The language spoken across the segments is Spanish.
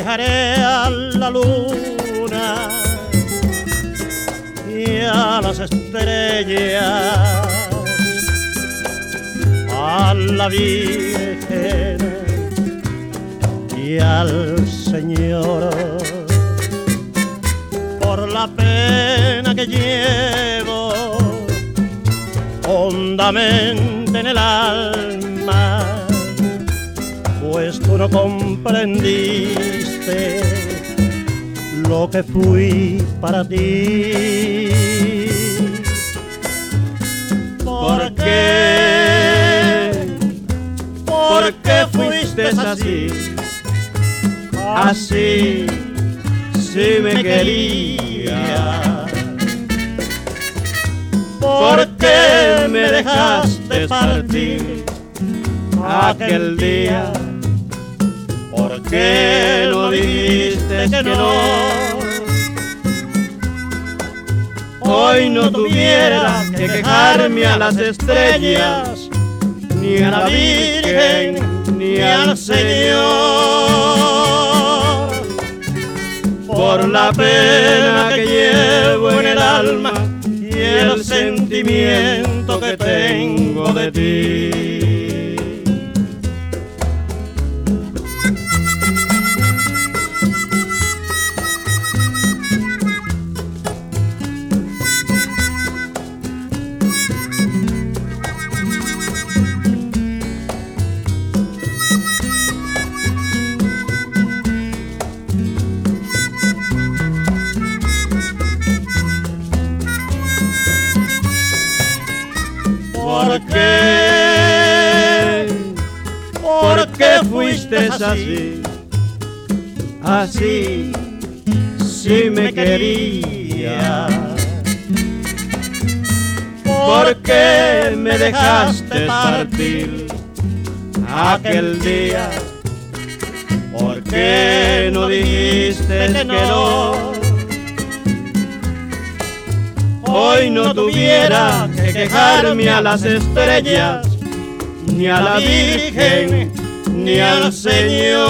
dejaré a la luna y a las estrellas, a la Virgen y al Señor, por la pena que llevo hondamente en el alma, pues tú no comprendiste lo que fui para ti. ¿Por qué? ¿Por qué fuiste así? Así, si me querías. ¿Por qué me dejaste partir aquel día? ¿Por qué no dijiste que no? Hoy no tuviera que quejarme a las estrellas, ni a la Virgen, ni al Señor, por la pena que llevo en el alma y el sentimiento que tengo de ti. ¿Por qué? ¿Por qué fuiste así? Así, si me querías. ¿Por qué me dejaste partir aquel día? ¿Por qué no dijiste que no? Hoy no tuviera que quejarme a las estrellas, ni a la Virgen, ni al Señor,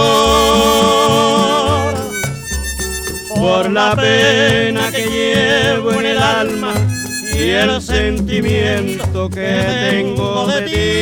por la pena que llevo en el alma y el sentimiento que tengo de ti.